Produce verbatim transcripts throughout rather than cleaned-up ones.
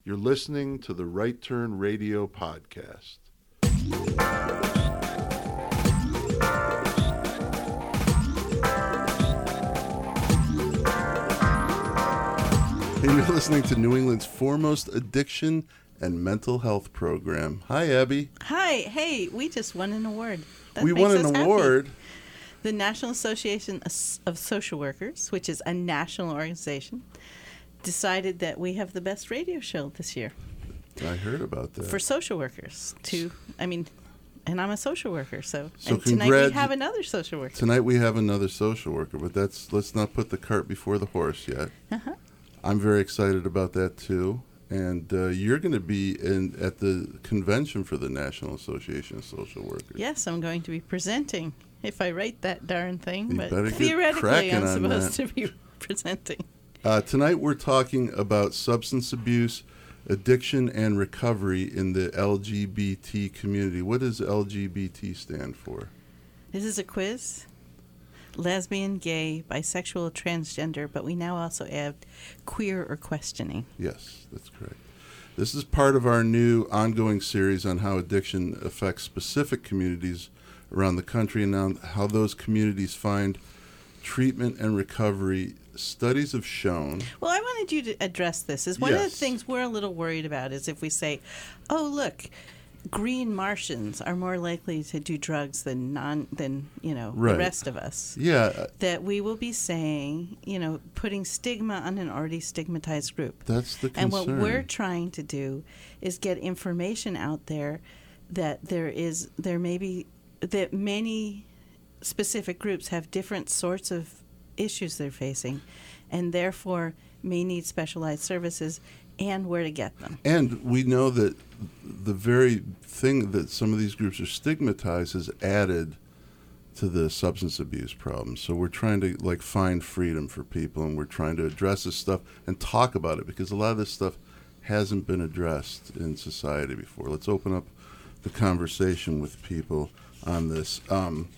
You're listening to the Right Turn Radio podcast. And you're listening to New England's foremost addiction and mental health program. Hi, Abby. Hi. Hey, we just won an award. That we makes won us an happy. award. The National Association of Social Workers, which is a national organization, decided that we have the best radio show this year. I heard about that. For social workers. To, I mean, and I'm a social worker, so, So and tonight congrats- we have another social worker. Tonight we have another social worker, but that's let's not put the cart before the horse yet. Uh-huh. I'm very excited about that too. And uh, you're going to be in at the convention for the National Association of Social Workers. Yes, I'm going to be presenting, if I write that darn thing. You but better get theoretically, cracking I'm on supposed that. to be presenting. Uh, tonight we're talking about substance abuse, addiction, and recovery in the L G B T community. What does L G B T stand for? This is a quiz. Lesbian, gay, bisexual, transgender, but we now also add queer or questioning. Yes, that's correct. This is part of our new ongoing series on how addiction affects specific communities around the country and on how those communities find treatment and recovery. Studies have shown. Well, I wanted you to address this. Is one of the Yes. things we're a little worried about is if we say, oh, look, green Martians are more likely to do drugs than non than, you know, Right. the rest of us. Yeah, That we will be saying, you know, putting stigma on an already stigmatized group. that's the concern. And what we're trying to do is get information out there that there is there may be that many specific groups have different sorts of issues they're facing, and therefore may need specialized services and where to get them. And we know that the very thing that some of these groups are stigmatized has added to the substance abuse problem. So we're trying to like find freedom for people, and we're trying to address this stuff and talk about it because a lot of this stuff hasn't been addressed in society before. Let's open up the conversation with people on this. Um,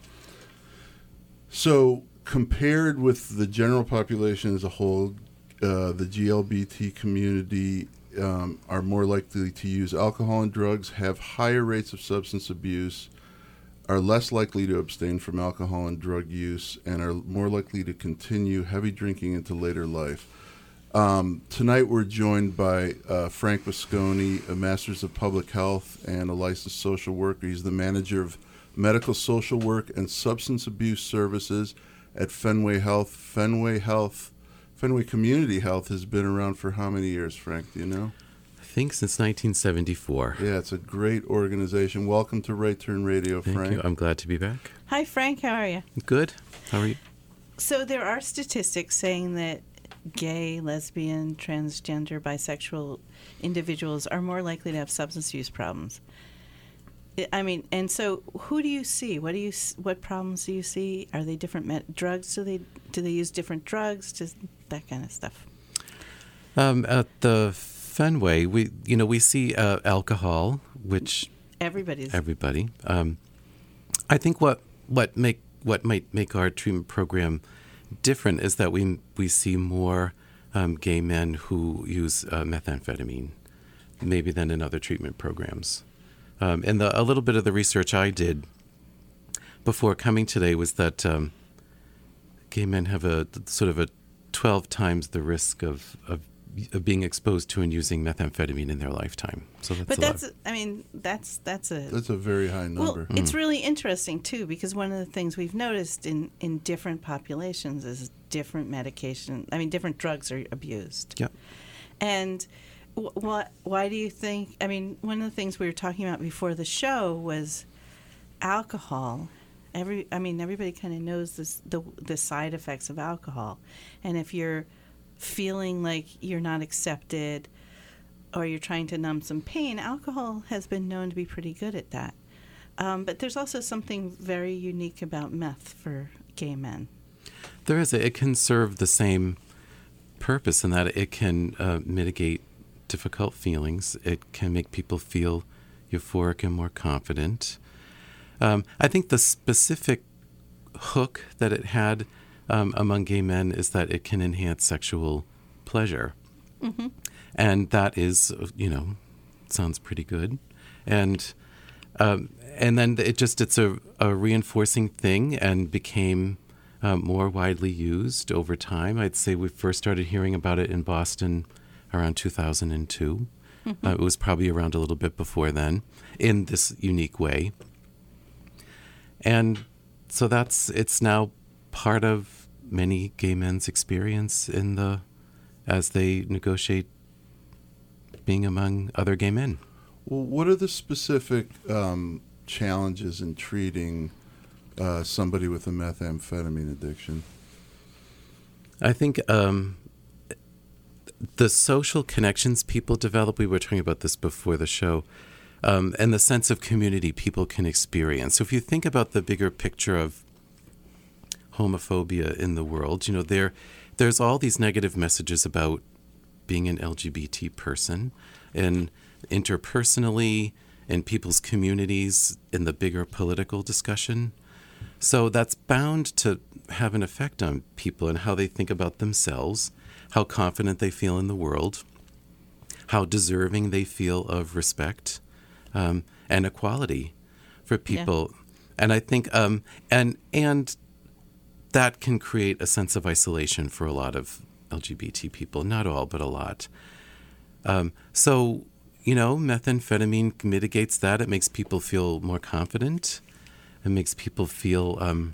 so compared with the general population as a whole, uh, the G L B T community um, are more likely to use alcohol and drugs, have higher rates of substance abuse, are less likely to abstain from alcohol and drug use, and are more likely to continue heavy drinking into later life. Um, tonight we're joined by uh, Frank Visconti, a Master's of Public Health and a licensed social worker. He's the manager of medical social work and substance abuse services at Fenway Health. Fenway Health, Fenway Community Health has been around for how many years, Frank? Do you know? I think since nineteen seventy-four. Yeah, it's a great organization. Welcome to Right Turn Radio, Thank Frank. you. I'm glad to be back. Hi, Frank. How are you? Good. How are you? So there are statistics saying that gay, lesbian, transgender, bisexual individuals are more likely to have substance use problems. I- I mean, and so who do you see? What do you? s- What problems do you see? Are they different med- drugs? Do they do they use different drugs? Just that kind of stuff. Um, at the Fenway, we you know we see uh, alcohol, which Everybody's. everybody. Um, I think what what make what might make our treatment program different is that we we see more um, gay men who use uh, methamphetamine, maybe than in other treatment programs. Um, and the, a little bit of the research I did before coming today was that um, gay men have a sort of a twelve times the risk of, of, of being exposed to and using methamphetamine in their lifetime. So that's but a that's. lot. I mean, that's that's a. That's a very high number. Well, it's really interesting, too, because one of the things we've noticed in, in different populations is different medication, I mean, different drugs are abused. Yeah. And wh- what, why do you think, I mean, one of the things we were talking about before the show was alcohol. Every, I mean, everybody kind of knows this, the the side effects of alcohol. And if you're feeling like you're not accepted or you're trying to numb some pain, alcohol has been known to be pretty good at that. Um, but there's also something very unique about meth for gay men. There is. A, it can serve the same purpose in that it can uh, mitigate difficult feelings. It can make people feel euphoric and more confident. Um, I think the specific hook that it had um, among gay men is that it can enhance sexual pleasure. Mm-hmm. and that is, you know, sounds pretty good, and um, and then it just it's a, a reinforcing thing and became um, more widely used over time. I'd say we first started hearing about it in Boston around two thousand two. Mm-hmm. Uh, it was probably around a little bit before then in this unique way. And so that's it's now part of many gay men's experience in the as they negotiate being among other gay men. Well, what are the specific um, challenges in treating uh, somebody with a methamphetamine addiction? I think um, the social connections people develop, we were talking about this before the show, um, and the sense of community people can experience. So if you think about the bigger picture of homophobia in the world, you know, there, there's all these negative messages about being an L G B T person, and interpersonally, in people's communities, in the bigger political discussion. So that's bound to have an effect on people and how they think about themselves, how confident they feel in the world, how deserving they feel of respect um, and equality for people. Yeah. And I think, um, and and that can create a sense of isolation for a lot of L G B T people, not all, but a lot. Um, so, you know, methamphetamine mitigates that. It makes people feel more confident. It makes people feel um,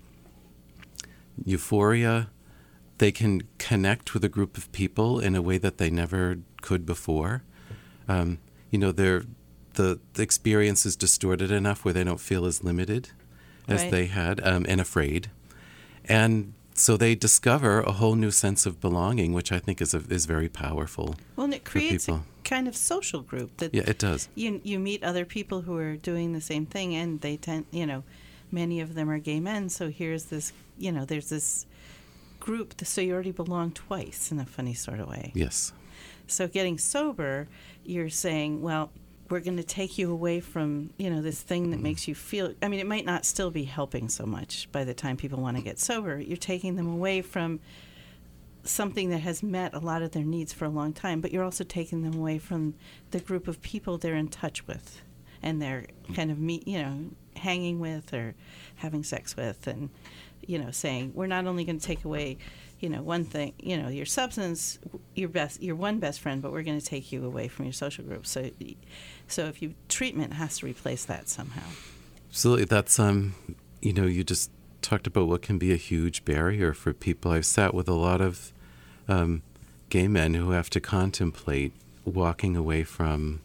euphoria. They can connect with a group of people in a way that they never could before. Um, you know, they're, the, the experience is distorted enough where they don't feel as limited as right. they had um, and afraid. And so they discover a whole new sense of belonging, which I think is a, is very powerful. Well, and it creates a kind of social group. That yeah, it does. You you meet other people who are doing the same thing, and they tend, you know, many of them are gay men. So here's this, you know, there's this group. So you already belong twice in a funny sort of way. Yes. So getting sober, you're saying, well, we're going to take you away from, you know, this thing that mm. makes you feel, I mean, it might not still be helping so much by the time people want to get sober. You're taking them away from something that has met a lot of their needs for a long time, but you're also taking them away from the group of people they're in touch with and they're kind of, meet, you know, hanging with or having sex with, and, you know, saying, we're not only going to take away, you know, one thing, you know, your substance, your best, your one best friend, but we're going to take you away from your social group. So, so if you treatment has to replace that somehow. Absolutely, that's um, you know, you just talked about what can be a huge barrier for people. I've sat with a lot of um, gay men who have to contemplate walking away from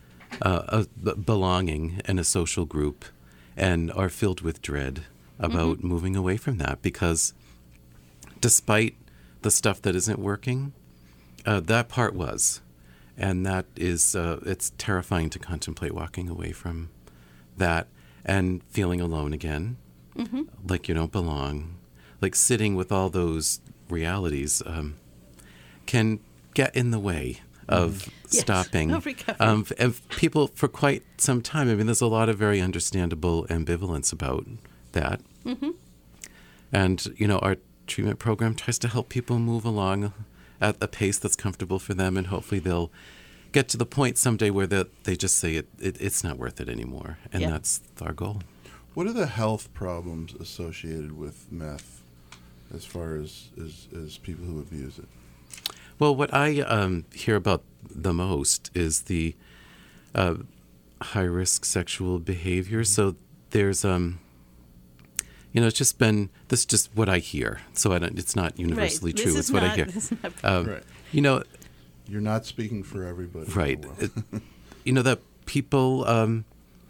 uh, a, belonging in a social group, and are filled with dread about mm-hmm. moving away from that because, despite the stuff that isn't working, uh, that part was. And that is, uh, it's terrifying to contemplate walking away from that and feeling alone again, mm-hmm. like you don't belong, like sitting with all those realities um, can get in the way of yes. stopping. No recovery. Um, and people for quite some time, I mean, there's a lot of very understandable ambivalence about that. Mm-hmm. And, you know, our treatment program tries to help people move along at a pace that's comfortable for them, and hopefully they'll get to the point someday where they, they just say it, it, it's not worth it anymore, and yeah. that's our goal. What are the health problems associated with meth as far as, as, as people who abuse it? Well, what I um, hear about the most is the uh, high-risk sexual behavior. Mm-hmm. So there's... Um, You know, it's just been, this is just what I hear. So I don't, it's not universally right. true. This it's is what not, I hear. This is not um, right. You know. You're not speaking for everybody. Right. it, you know, that people um,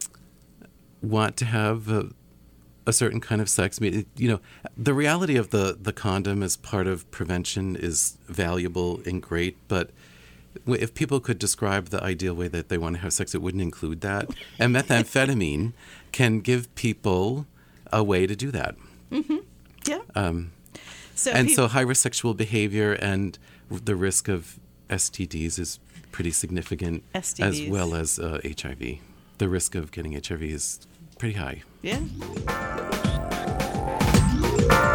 want to have a, a certain kind of sex. I mean, it, you know, the reality of the, the condom as part of prevention is valuable and great, but if people could describe the ideal way that they want to have sex, it wouldn't include that. And methamphetamine can give people a way to do that. Mm-hmm. Yeah. Um, so and pe- so high-risk sexual behavior and the risk of S T Ds is pretty significant, S T Ds. as well as uh, H I V. The risk of getting H I V is pretty high. Yeah.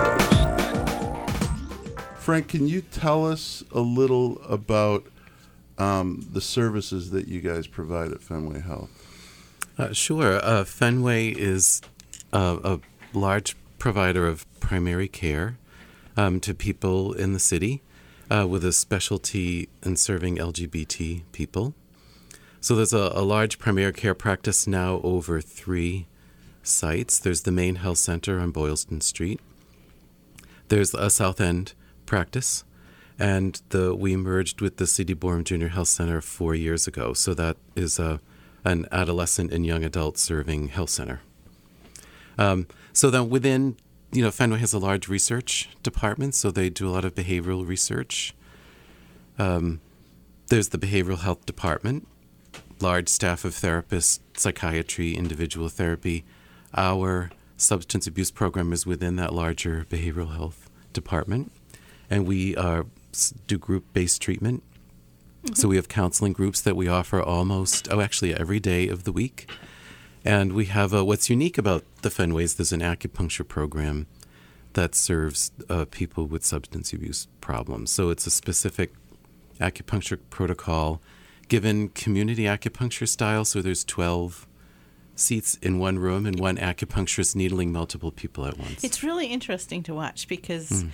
Frank, can you tell us a little about um, the services that you guys provide at Fenway Health. Uh, sure. Uh, Fenway is a, a large provider of primary care um, to people in the city uh, with a specialty in serving L G B T people. So there's a, a large primary care practice now over three sites. There's the main health center on Boylston Street. There's a South End practice, and the we merged with the City Borum Junior Health Center four years ago. So that is a an adolescent and young adult serving health center. Um, so then within, you know, Fenway has a large research department, so they do a lot of behavioral research. Um, there's the behavioral health department, large staff of therapists, psychiatry, individual therapy. Our substance abuse program is within that larger behavioral health department, and we uh, do group-based treatment. So we have counseling groups that we offer almost, oh, actually every day of the week. And we have, uh, what's unique about the Fenways, there's an acupuncture program that serves uh, people with substance abuse problems. So it's a specific acupuncture protocol given community acupuncture style. So there's twelve seats in one room and one acupuncturist needling multiple people at once. It's really interesting to watch because mm.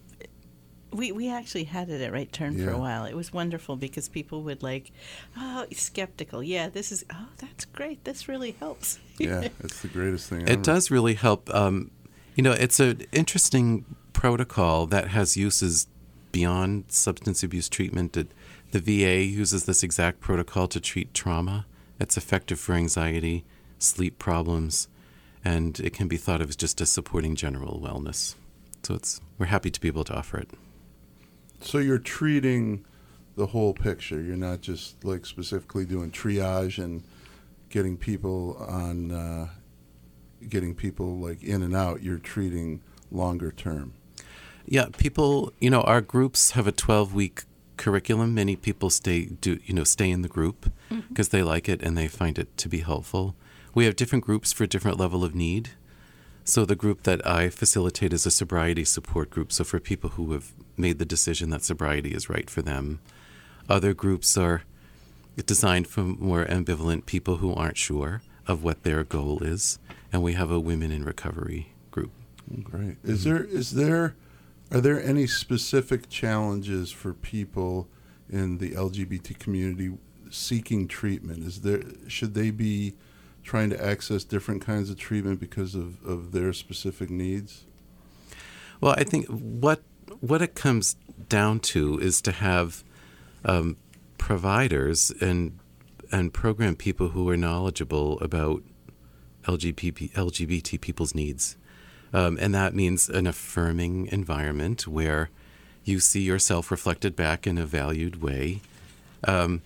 We we actually had it at Right Turn yeah. for a while. It was wonderful because people would like, oh, skeptical. Yeah, this is, oh, that's great. This really helps. Yeah, it's the greatest thing It ever. does really help. Um, you know, it's an interesting protocol that has uses beyond substance abuse treatment. It, the V A uses this exact protocol to treat trauma. It's effective for anxiety, sleep problems, and it can be thought of as just as supporting general wellness. So it's we're happy to be able to offer it. So you're treating the whole picture. You're not just like specifically doing triage and getting people on, uh, getting people like in and out. You're treating longer term. Yeah, people. You know, our groups have a twelve-week curriculum. Many people stay do you know stay in the group because mm-hmm. they like it and they find it to be helpful. We have different groups for different level of need. So the group that I facilitate is a sobriety support group. So for people who have made the decision that sobriety is right for them. Other groups are designed for more ambivalent people who aren't sure of what their goal is. And we have a women in recovery group. Great. Is there is there are there any specific challenges for people in the L G B T community seeking treatment? Is there should they be trying to access different kinds of treatment because of, of their specific needs? Well, I think what what it comes down to is to have um, providers and and program people who are knowledgeable about L G B T, L G B T people's needs. Um, and that means an affirming environment where you see yourself reflected back in a valued way. Um,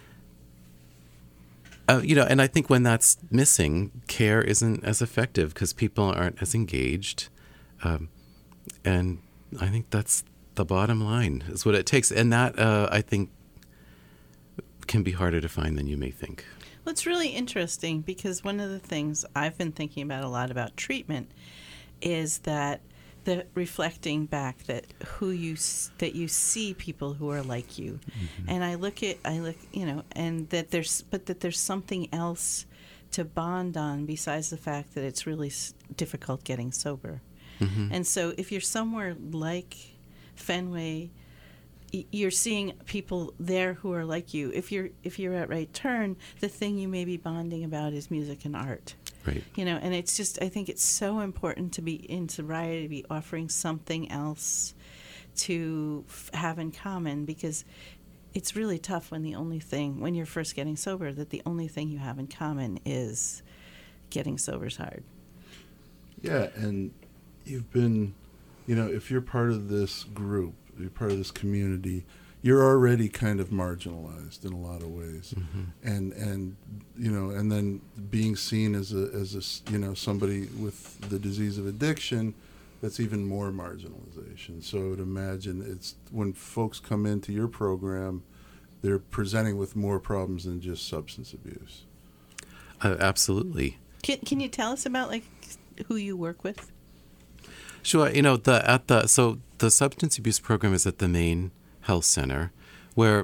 uh, you know, and I think when that's missing, care isn't as effective because people aren't as engaged. Um, and I think that's the bottom line, is what it takes. And that, uh, I think, can be harder to find than you may think. Well, it's really interesting because one of the things I've been thinking about a lot about treatment is that the reflecting back that who you that you see people who are like you, mm-hmm. and I look at I look you know and that there's but that there's something else to bond on besides the fact that it's really s- difficult getting sober, mm-hmm. and so if you're somewhere like Fenway, y- you're seeing people there who are like you. If you're if you're at Right Turn, the thing you may be bonding about is music and art. Right. You know, and it's just, I think it's so important to be in sobriety, to be offering something else to f- have in common, because it's really tough when the only thing, when you're first getting sober, that the only thing you have in common is getting sober's hard. Yeah, and you've been, you know, if you're part of this group, you're part of this community, you're already kind of marginalized in a lot of ways, mm-hmm. and and you know, and then being seen as a as a you know somebody with the disease of addiction, that's even more marginalization. So I would imagine it's when folks come into your program, they're presenting with more problems than just substance abuse. Uh, absolutely. Can Can you tell us about like who you work with? Sure. You know, the at the so the substance abuse program is at the main health center, where,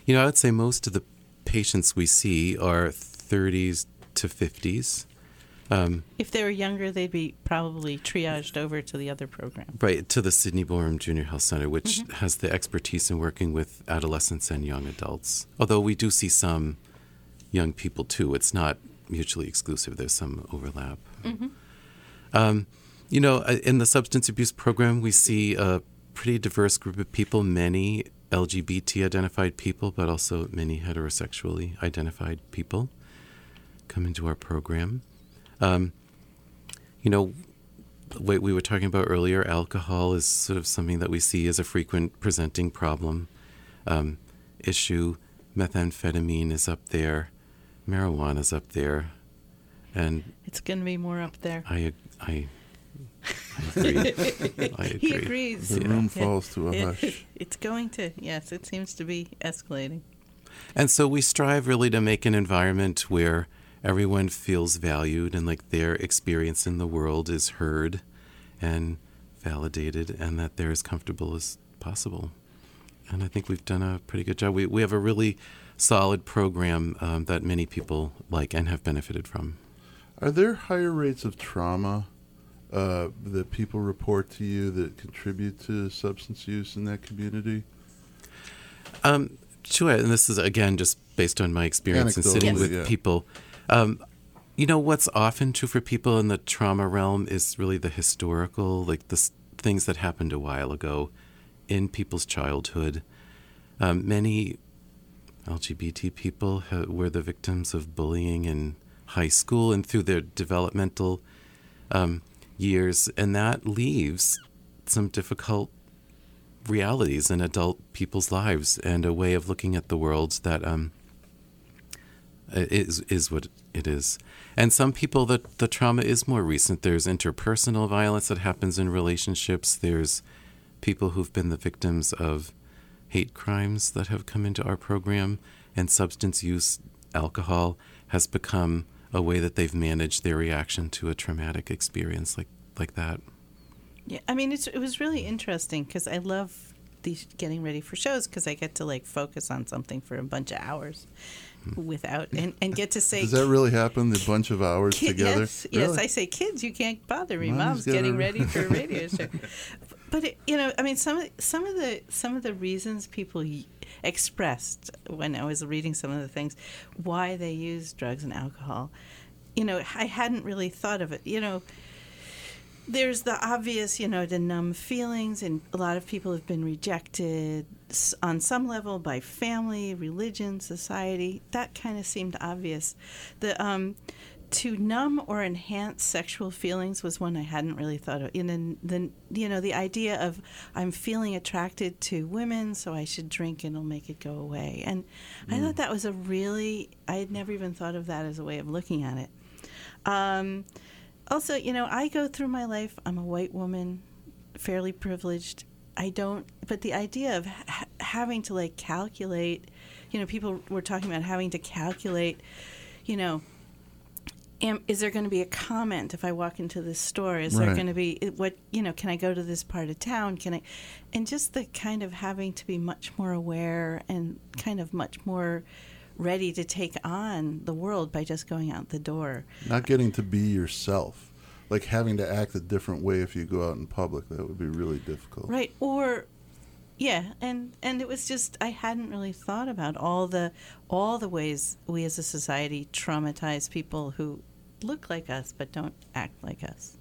You know, I would say most of the patients we see are thirties to fifties. Um, If they were younger, they'd be probably triaged over to the other program. right, to the Sidney Borum Junior Health Center, which Mm-hmm. has the expertise in working with adolescents and young adults. Although we do see some young people too. It's not mutually exclusive. There's some overlap. Mm-hmm. Um, you know, uh, in the substance abuse program, we see a pretty diverse group of people, many L G B T identified people, but also many heterosexually identified people come into our program. Um, you know, what we were talking about earlier, alcohol is sort of something that we see as a frequent presenting problem um, issue. Methamphetamine is up there. Marijuana is up there. And It's going to be more up there. I, I, I agree. I agree. He agrees. The Yeah. room falls to a It- hush. it's going to, yes, it seems to be escalating. And so we strive really to make an environment where everyone feels valued and like their experience in the world is heard and validated, and that they're as comfortable as possible. And I think we've done a pretty good job. We we have a really solid program um, that many people like and have benefited from. Are there higher rates of trauma uh, that people report to you that contribute to substance use in that community? Um, sure, and this is again just based on my experience in sitting Anecdotally, with yeah. people. Um, you know, what's often true for people in the trauma realm is really the historical, like the s- things that happened a while ago in people's childhood. Um, many L G B T people ha- were the victims of bullying in high school and through their developmental um, years, and that leaves some difficult realities in adult people's lives and a way of looking at the world that um, is is what it is. And some people, the, the trauma is more recent. There's interpersonal violence that happens in relationships. There's people who've been the victims of hate crimes that have come into our program, and substance use, alcohol, has become a way that they've managed their reaction to a traumatic experience like, like that. Yeah, I mean, it's, it was really interesting because I love these getting ready for shows because I get to like focus on something for a bunch of hours without and, and get to say. Does that really happen? The bunch of hours Kid, together? Yes, yes. Really? I say, kids, you can't bother me. Mom's Mom's, gotta- getting ready for a radio show. But it, you know, I mean, some of some of the some of the reasons people y- expressed when I was reading some of the things why they use drugs and alcohol, you know, I hadn't really thought of it. You know, there's the obvious, you know, the numb feelings, and a lot of people have been rejected s- on some level by family, religion, society. That kind of seemed obvious. The um, to numb or enhance sexual feelings was one I hadn't really thought of. And then, the you know, the idea of I'm feeling attracted to women, so I should drink and it'll make it go away. And I thought that was a really, I had never even thought of that as a way of looking at it. Um, also, you know, I go through my life, I'm a white woman, fairly privileged. I don't, but the idea of ha- having to like calculate, you know, people were talking about having to calculate, you know, am, is there going to be a comment if I walk into this store? Is there Right. going to be, what, you know, can I go to this part of town? Can I, and just the kind of having to be much more aware and kind of much more ready to take on the world by just going out the door. Not getting to be yourself. Like having to act a different way if you go out in public. That would be really difficult. Right. Or, yeah, and, and it was just, I hadn't really thought about all the all the ways we as a society traumatize people who look like us but don't act like us.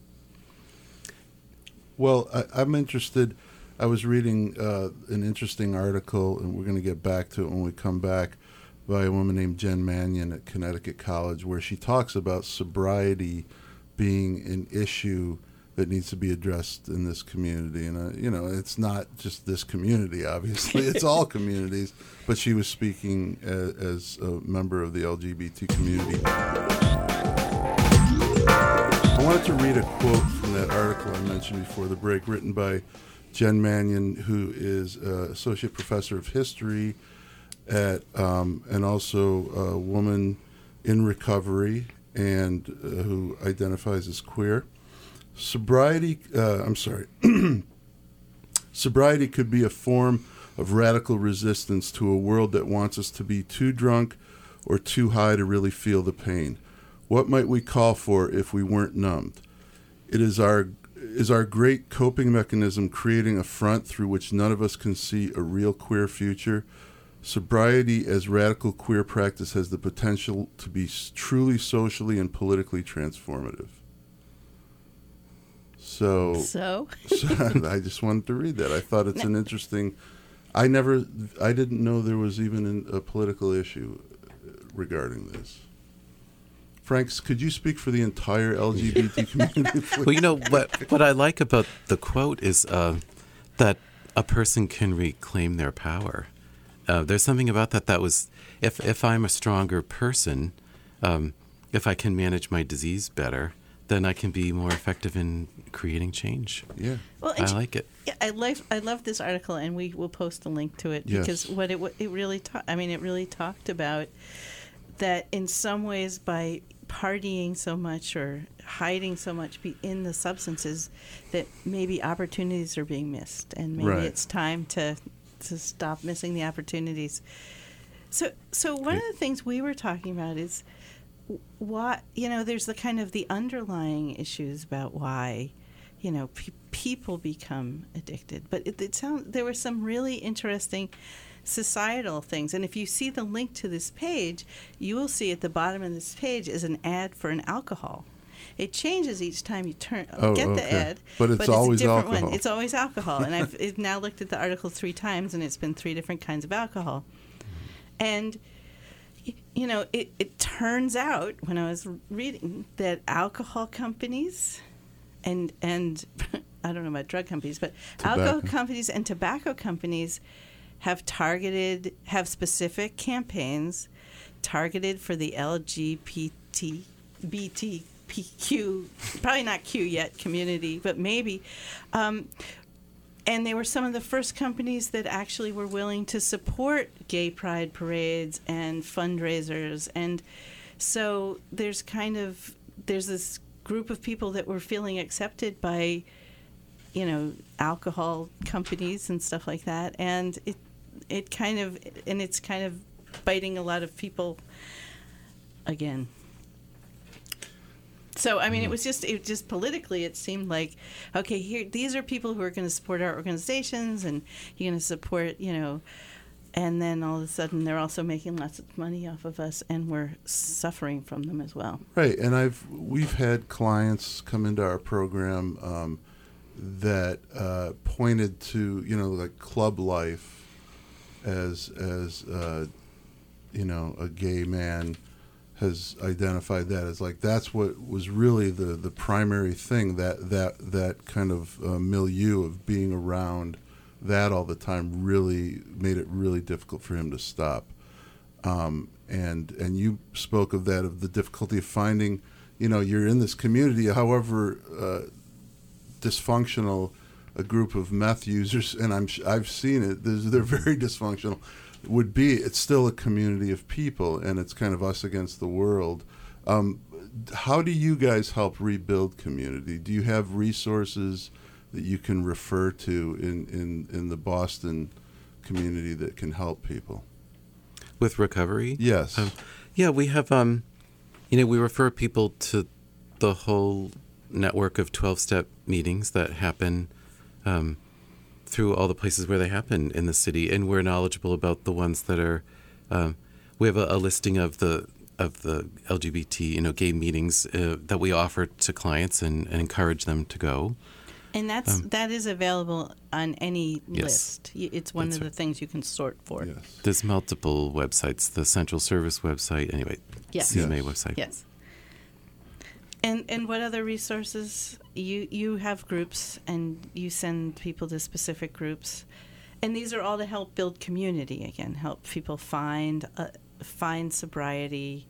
Well, I, I'm interested. I was reading uh, an interesting article, and we're going to get back to it when we come back, by a woman named Jen Mannion at Connecticut College, where she talks about sobriety being an issue that needs to be addressed in this community. And, uh, you know, it's not just this community, obviously. It's all communities. But she was speaking as, as a member of the L G B T community. I wanted to read a quote from that article I mentioned before the break, written by Jen Mannion, who is uh, Associate Professor of History at um, and also a woman in recovery and uh, who identifies as queer. Sobriety, uh, I'm sorry, sobriety could be a form of radical resistance to a world that wants us to be too drunk or too high to really feel the pain. What might we call for if we weren't numbed? It is our is our great coping mechanism creating a front through which none of us can see a real queer future. Sobriety as radical queer practice has the potential to be truly socially and politically transformative. So, So, so I just wanted to read that. I thought it's an interesting. I never, I didn't know there was even an, a political issue regarding this. Franks, could you speak for the entire L G B T community, please? Well, you know, what what I like about the quote is uh, that a person can reclaim their power. Uh, there's something about that that was, if, if I'm a stronger person, um, if I can manage my disease better, then I can be more effective in creating change. Yeah. well, I and like it. Yeah, I love I love this article, and we will post a link to it Yes. because what it what it really ta- I mean it really talked about that in some ways by partying so much or hiding so much be in the substances that maybe opportunities are being missed, and maybe Right. it's time to to stop missing the opportunities. So so one of the things we were talking about is what you know there's the kind of the underlying issues about why you know pe- people become addicted, but it, it sounds there were some really interesting societal things, and if you see the link to this page, you will see at the bottom of this page is an ad for an alcohol. It changes each time you turn Oh, get the okay. ad, But it's always a different alcohol. one. It's always alcohol, and I've, I've now looked at the article three times, and it's been three different kinds of alcohol, and you know, it, it turns out when I was reading that alcohol companies and and I don't know about drug companies, but Tobacco. alcohol companies and tobacco companies have targeted, have specific campaigns targeted for the L G B T Q, probably not Q yet, community, but maybe. Um, And they were some of the first companies that actually were willing to support gay pride parades and fundraisers. And so there's kind of, there's this group of people that were feeling accepted by, you know, alcohol companies and stuff like that. And it, it kind of, and it's kind of biting a lot of people again. So I mean, it was just it just politically, it seemed like, okay, here these are people who are going to support our organizations, and you're going to support, you know, and then all of a sudden they're also making lots of money off of us, and we're suffering from them as well. Right, and I've we've had clients come into our program um, that uh, pointed to you know like club life as as uh, you know a gay man has identified that as like that's what was really the, the primary thing, that that that kind of uh, milieu of being around that all the time really made it really difficult for him to stop. Um, and and you spoke of that, of the difficulty of finding, you know, you're in this community, however uh, dysfunctional a group of meth users, and I'm I've seen it, they're very dysfunctional, would be, it's still a community of people, and it's kind of us against the world. Um, how do you guys help rebuild community? Do you have resources that you can refer to in, in, in the Boston community that can help people? With recovery? Yes. Um, yeah, we have, um, you know, we refer people to the whole network of twelve-step meetings that happen um, through all the places where they happen in the city, and we're knowledgeable about the ones that are. Um, we have a, a listing of the of the L G B T, you know, gay meetings uh, that we offer to clients and, and encourage them to go. And that's Um, that is available on any Yes. list. Y- It's one That's of the right. things you can sort for. Yes. There's multiple websites, the Central Service website, anyway, Yes. C M A Yes. website. Yes. And and what other resources? You you have groups, and you send people to specific groups, and these are all to help build community again, help people find uh, find sobriety.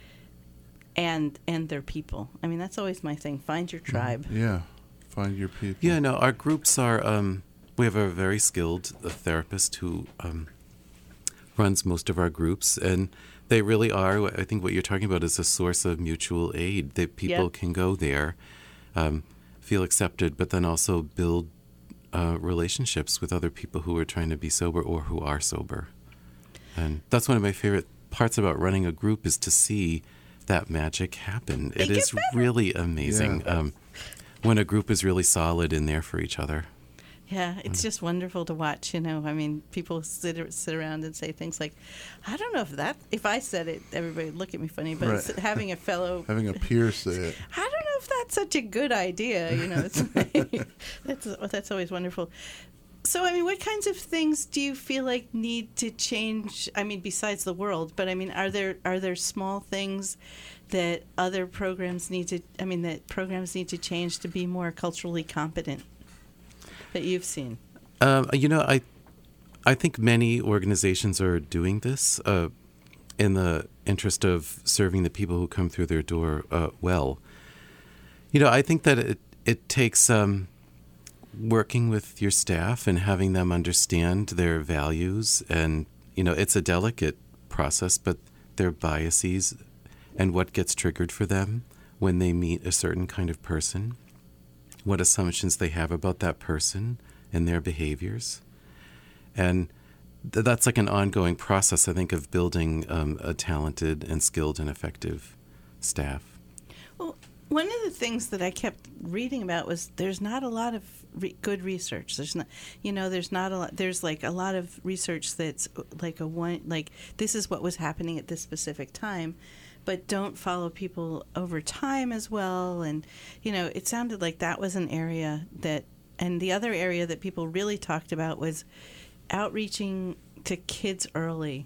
And and their people. I mean, that's always my thing. Find your tribe. Yeah. Find your people. Yeah, no, our groups are, um, we have a very skilled uh, therapist who um, runs most of our groups, and they really are, I think what you're talking about is a source of mutual aid, that people Yeah. can go there, um, feel accepted, but then also build uh, relationships with other people who are trying to be sober or who are sober. And that's one of my favorite parts about running a group is to see that magic happen. They it get is better. really amazing Yeah. um, when a group is really solid and there for each other. Yeah, it's Mm. just wonderful to watch. You know, I mean, people sit sit around and say things like, "I don't know if that if I said it, everybody would look at me funny." But Right. s- having a fellow, Having a peer say it. I don't know if that's such a good idea. You know, it's like, that's that's always wonderful. So, I mean, what kinds of things do you feel like need to change? I mean, besides the world, but I mean, are there are there small things that other programs need to? I mean, that programs need to change to be more culturally competent that you've seen? Um, you know, I I think many organizations are doing this uh, in the interest of serving the people who come through their door uh, well. You know, I think that it, it takes um, working with your staff and having them understand their values. And, you know, it's a delicate process, but their biases and what gets triggered for them when they meet a certain kind of person, what assumptions they have about that person and their behaviors. And th- that's like an ongoing process, I think, of building um, a talented and skilled and effective staff. Well, one of the things that I kept reading about was there's not a lot of re- good research. There's not, you know, there's not a lot. There's like a lot of research that's like a one, like this is what was happening at this specific time, but don't follow people over time as well. And you know, it sounded like that was an area that, and the other area that people really talked about was outreaching to kids early.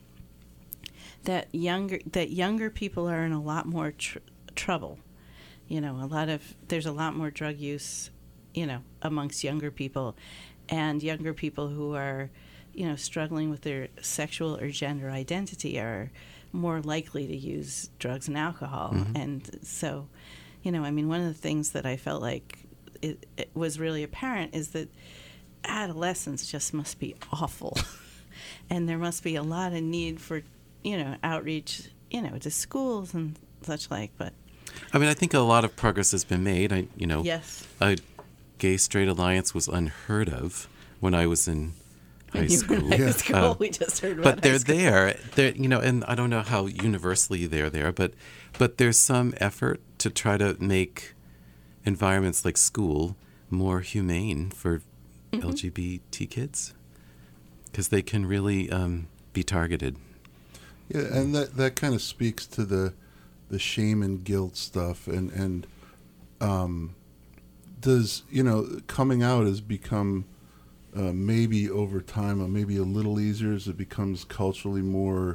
That younger that younger people are in a lot more tr- trouble. You know, a lot of there's a lot more drug use, you know, amongst younger people, and younger people who are, you know, struggling with their sexual or gender identity are more likely to use drugs and alcohol. Mm-hmm. And so, you know, I mean, one of the things that I felt like it, it was really apparent is that adolescence just must be awful, and there must be a lot of need for, you know, outreach, you know, to schools and such like. But I mean, I think a lot of progress has been made. I, you know, yes. a gay-straight alliance was unheard of when I was in high When you were school. in high Yeah. school, Uh, we just heard about But they're high school. there. They're, you know, and I don't know how universally they're there, but but there's some effort to try to make environments like school more humane for Mm-hmm. L G B T kids, because they can really um, be targeted. Yeah, and that, that kind of speaks to the the shame and guilt stuff, and and um, does you know coming out has become uh, maybe over time, uh, maybe a little easier as it becomes culturally more.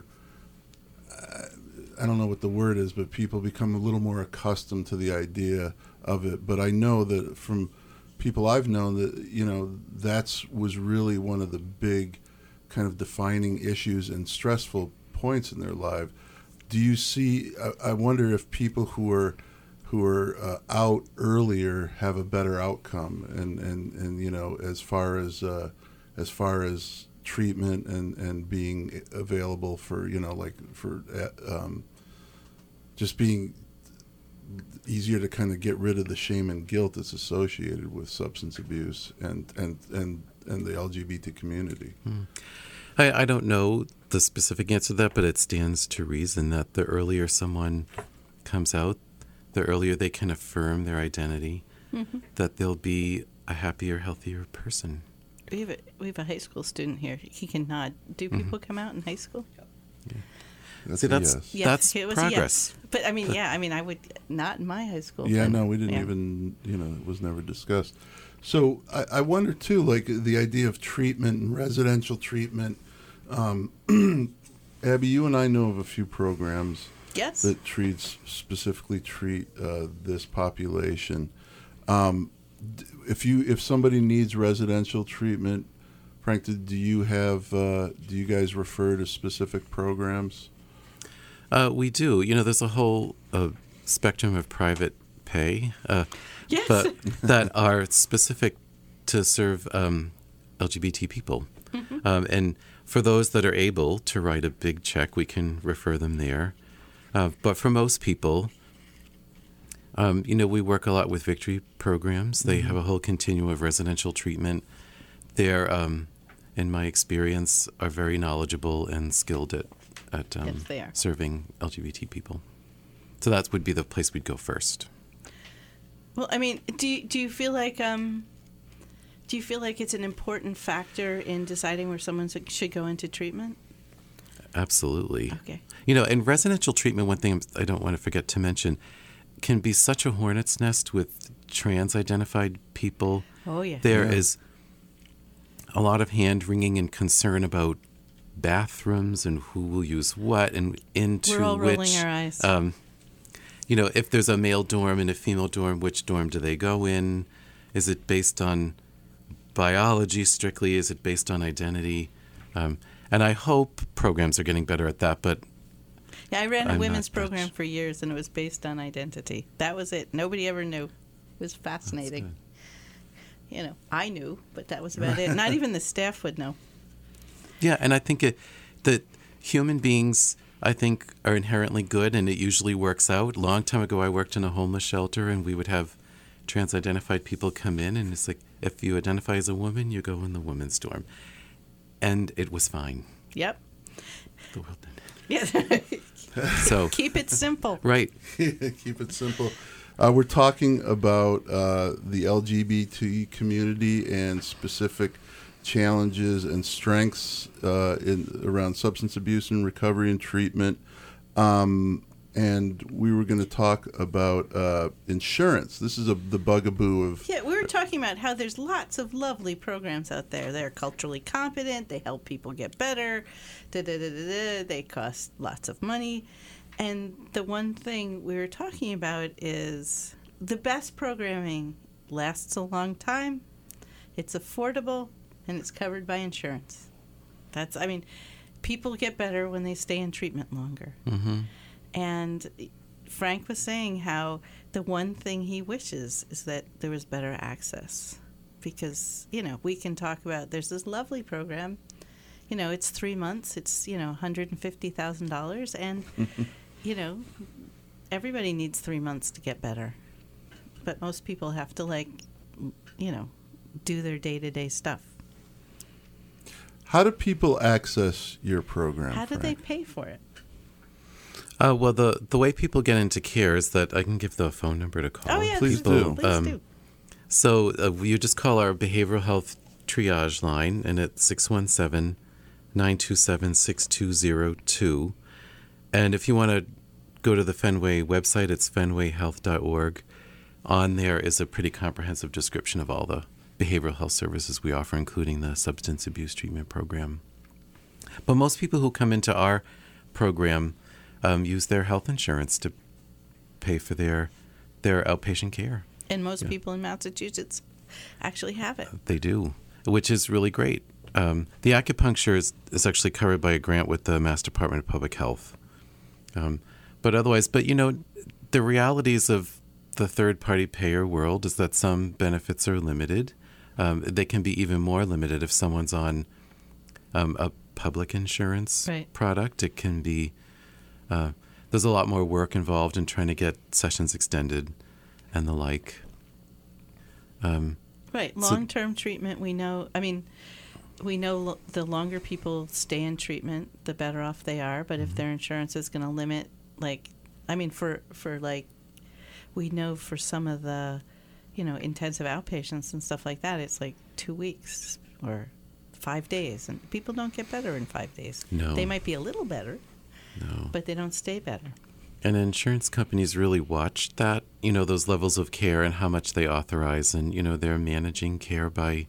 Uh, I don't know what the word is, but people become a little more accustomed to the idea of it. But I know that from people I've known that you know that's was really one of the big kind of defining issues and stressful points in their life. Do you see? I, I wonder if people who are who are uh, out earlier have a better outcome, and, and, and you know as far as uh, as far as treatment and, and being available for you know like for uh, um, just being easier to kind of get rid of the shame and guilt that's associated with substance abuse and and and, and the L G B T community. Hmm. I, I don't know the specific answer to that, but it stands to reason that the earlier someone comes out, the earlier they can affirm their identity, Mm-hmm. that they'll be a happier, healthier person. We have a, we have a high school student here. He can nod. Do Mm-hmm. people come out in high school? That's See, a that's- yes. Yes, That's it was a yes. progress. But I mean, yeah, I mean, I would not in my high school. Yeah, but- no, we didn't yeah. even, you know, it was never discussed. So I, I wonder, too, like the idea of treatment and residential treatment. Um, Abby, you and I know of a few programs Yes. that treats, specifically treat uh, this population. Um, d- if you, if somebody needs residential treatment, Frank, do do you have, uh, do you guys refer to specific programs? Uh, we do. You know, there's a whole uh, spectrum of private pay, uh, Yes. but that are specific to serve um, L G B T people. Mm-hmm. Um, and for those that are able to write a big check, we can refer them there. Uh, but for most people, um, you know, we work a lot with Victory programs. They have a whole continuum of residential treatment they're, um, in my experience, are very knowledgeable and skilled at, at um, Yes, they are. serving L G B T people. So that would be the place we'd go first. Well, I mean, do you, do you feel like um, do you feel like it's an important factor in deciding where someone should go into treatment? Absolutely. Okay. You know, in residential treatment, one thing I don't want to forget to mention can be such a hornet's nest with trans-identified people. Oh yeah. There Yeah. is a lot of hand-wringing and concern about bathrooms and who will use what and into We're all which. rolling our eyes. Um, you know, if there's a male dorm and a female dorm, which dorm do they go in? Is it based on biology strictly? Is it based on identity? Um, and I hope programs are getting better at that, but Yeah, I ran a I'm women's not program much. for years, and it was based on identity. That was it. Nobody ever knew. It was fascinating. You know, I knew, but that was about it. Not even the staff would know. yeah, and I think it, that human beings, I think, are inherently good, and it usually works out. Long time ago, I worked in a homeless shelter, and we would have trans-identified people come in, and it's like, if you identify as a woman, you go in the women's dorm. And it was fine. Yep. The world did. Yeah. So, Keep it simple. right. Keep it simple. Uh, we're talking about uh, the L G B T community and specific challenges and strengths uh, in around substance abuse and recovery and treatment. Um, and we were going to talk about uh, insurance. This is a, the bugaboo of Yeah, we were talking about how there's lots of lovely programs out there. They're culturally competent. They help people get better. Da, da, da, da, da. They cost lots of money. And the one thing we were talking about is the best programming lasts a long time. It's affordable and it's covered by insurance. That's, I mean, people get better when they stay in treatment longer. Mm-hmm. And Frank was saying how the one thing he wishes is that there was better access. Because, you know, we can talk about, there's this lovely program, you know, it's three months, it's, you know, one hundred fifty thousand dollars, and, you know, everybody needs three months to get better. But most people have to, like, you know, do their day-to-day stuff. how do people access your program? How do Frank? they pay for it? Uh, well, the, the way people get into care is that I can give the phone number to call. Oh, yeah, Please please do. Please Um, do. So uh, you just call our behavioral health triage line, and it's six one seven, nine two seven, six two zero two. And if you want to go to the Fenway website, it's fenway health dot org. On there is a pretty comprehensive description of all the behavioral health services we offer, including the substance abuse treatment program. But most people who come into our program um, use their health insurance to pay for their their outpatient care. And most yeah. people in Massachusetts actually have it. They do, which is really great. Um, the acupuncture is, is actually covered by a grant with the Mass Department of Public Health. Um, but otherwise, but you know, the realities of the third-party payer world is that some benefits are limited. Um, they can be even more limited if someone's on um, a public insurance Right. product. It can be, uh, there's a lot more work involved in trying to get sessions extended and the like. Um, Right. So- Long-term treatment, we know, I mean, we know lo- the longer people stay in treatment, the better off they are. But if their insurance is going to limit, like, I mean, for, for like, we know for some of the, you know, intensive outpatients and stuff like that, it's like two weeks or five days. And people don't get better in five days. No. They might be a little better, no. but they don't stay better. And insurance companies really watch that, you know, those levels of care and how much they authorize. And, you know, they're managing care by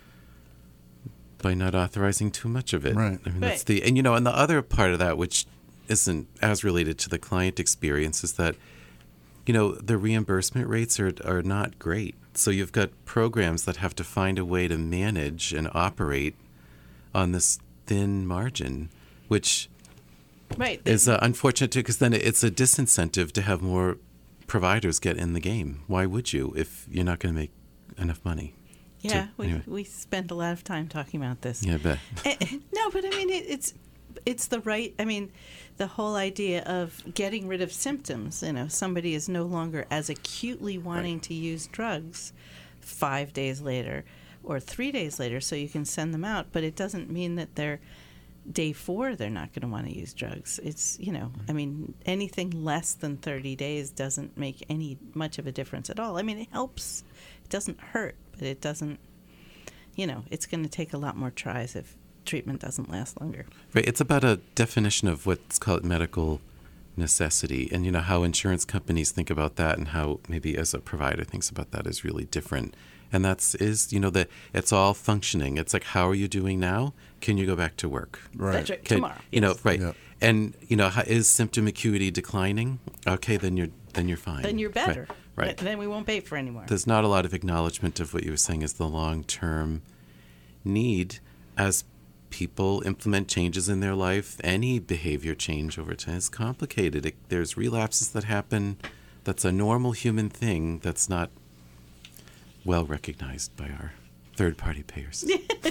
by not authorizing too much of it. Right. I mean, that's Right. the, and, you know, and the other part of that, which isn't as related to the client experience, is that, you know, the reimbursement rates are, are not great. So you've got programs that have to find a way to manage and operate on this thin margin, which Right. is uh, unfortunate too, because then it's a disincentive to have more providers get in the game. Why would you if you're not going to make enough money? Yeah, to- we anyway. we spent a lot of time talking about this. Yeah, I bet. Eh, eh, no, but I mean it, it's it's the right. I mean, the whole idea of getting rid of symptoms. You know, somebody is no longer as acutely wanting to use drugs five days later. or three days later, so you can send them out. But it doesn't mean that they're day four they're not going to want to use drugs. It's, you know, I mean, anything less than thirty days doesn't make any much of a difference at all. I mean, it helps. It doesn't hurt, but it doesn't, you know, it's going to take a lot more tries if treatment doesn't last longer. Right. It's about a definition of what's called medical necessity, and, you know, how insurance companies think about that and how maybe as a provider thinks about that is really different. And that's is, you know, that it's all functioning. It's like, how are you doing now? Can you go back to work? Right. That's right. Can, Tomorrow. You know, right. Yep. And, you know, how, is symptom acuity declining? Okay, then you're then you're fine. Then you're better. Right. right. Then we won't pay for any more. There's not a lot of acknowledgement of what you were saying is the long-term need as people implement changes in their life. Any behavior change over time is complicated. It, there's relapses that happen. That's a normal human thing that's not well recognized by our third-party payers.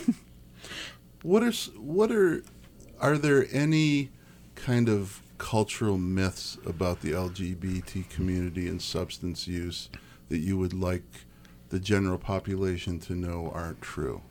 What are s- what are are there any kind of cultural myths about the L G B T community and substance use that you would like the general population to know aren't true?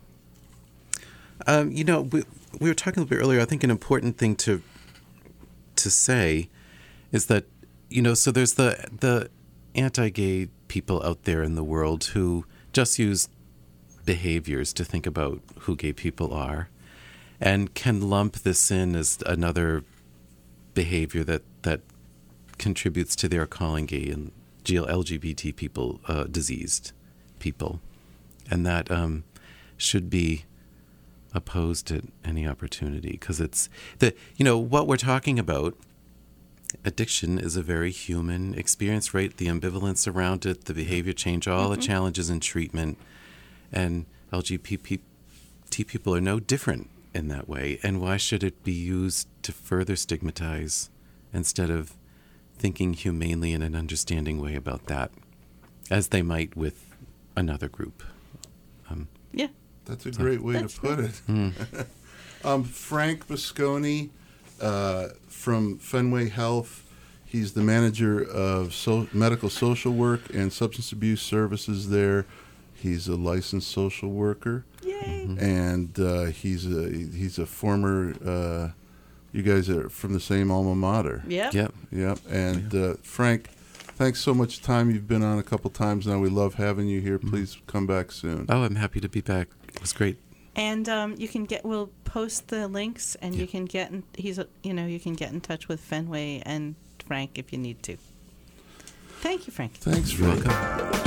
Um, you know, we, we were talking a little bit earlier. I think an important thing to to say is that, you know, so there's the the anti-gay people out there in the world who just use behaviors to think about who gay people are and can lump this in as another behavior that, that contributes to their calling gay and L G B T people uh, diseased people. And that um, should be opposed at any opportunity, because it's the, you know, what we're talking about. Addiction is a very human experience, right? The ambivalence around it, the behavior change, all mm-hmm. the challenges in treatment, and L G B T people are no different in that way. And why should it be used to further stigmatize instead of thinking humanely in an understanding way about that, as they might with another group? Um, yeah. That's a great way That's to put it. Mm. um, Frank Busconi uh, from Fenway Health. He's the manager of so- medical social work and substance abuse services there. He's a licensed social worker. Yay! Mm-hmm. And uh, he's a he's a former. Uh, you guys are from the same alma mater. Yep. Yep. Yep. And uh, Frank, thanks so much time. You've been on a couple times now. We love having you here. Please come back soon. Oh, I'm happy to be back. It was great. And um, you can get. We'll post the links, and Yeah. you can get. In, he's. A, you know, you can get in touch with Fenway and Frank if you need to. Thank you, Frank. Thanks, You're Frank. welcome.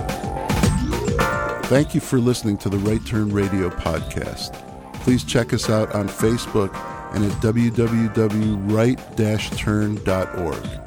Thank you for listening to the Right Turn Radio podcast. Please check us out on Facebook and at w w w dot right dash turn dot org.